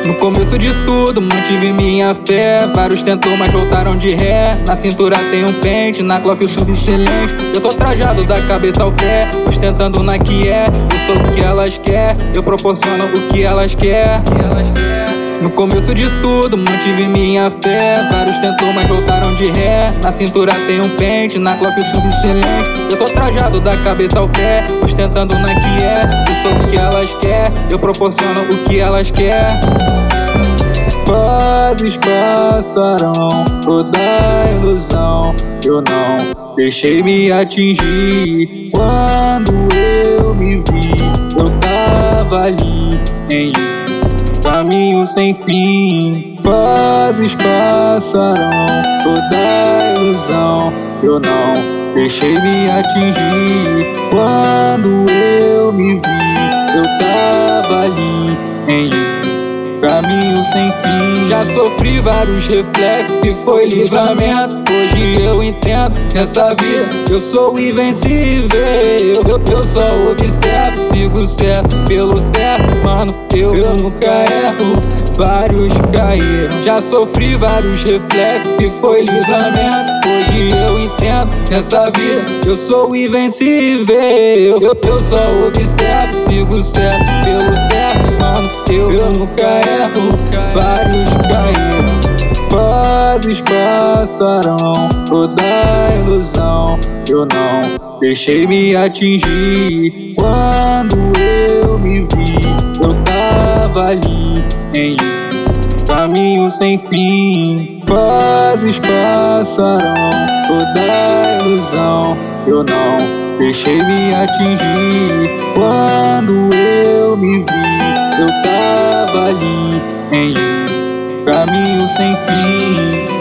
No começo de tudo, mantive minha fé. Vários tentou, mas voltaram de ré. Na cintura tem um pente, na Glock o subexcelente. Eu tô trajado da cabeça ao pé, ostentando na que é. Eu sou o que elas quer, eu proporciono o que elas quer. No começo de tudo, mantive minha fé. Vários tentou, mas voltaram de ré. Na cintura tem um pente, na Glock o subexcelente. Eu tô trajado da cabeça ao pé, ostentando na que é. Eu sou o que elas quer, eu proporciono o que elas quer. Fases passarão, toda ilusão eu não deixei me atingir. Quando eu me vi, eu tava ali em um caminho sem fim. Fases passarão, toda ilusão eu não deixei me atingir. Quando eu me vi, eu tava ali em um caminho sem fim. Já sofri vários reflexos que foi livramento. Hoje eu entendo, nessa vida eu sou invencível. Eu só observo, sigo certo pelo certo. Mano, eu nunca erro, vários caíram. Já sofri vários reflexos que foi livramento. Hoje eu entendo, nessa vida eu sou invencível. Eu só observo, sigo certo pelo certo. Mano, eu nunca erro, vários caíram. Fases passarão, toda ilusão eu não deixei me atingir. Quando eu me vi, eu tava ali em um caminho sem fim. Fases passarão, toda ilusão eu não deixei me atingir. Quando eu me vi, eu tava ali em um caminho sem fim.